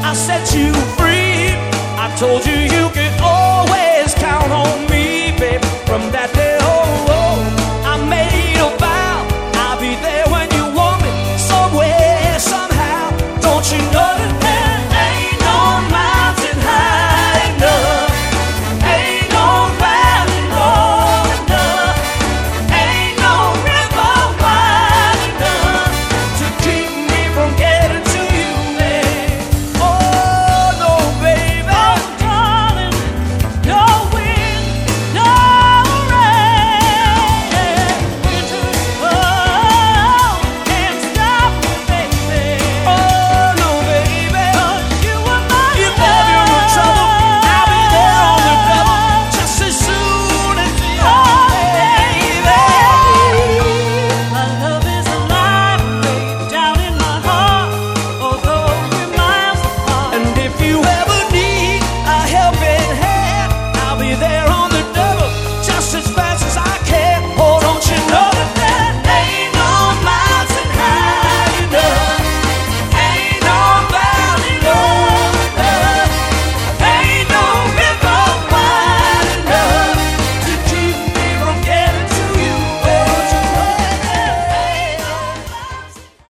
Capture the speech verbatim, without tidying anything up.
I set you free. I told you you could always count on me, babe. From that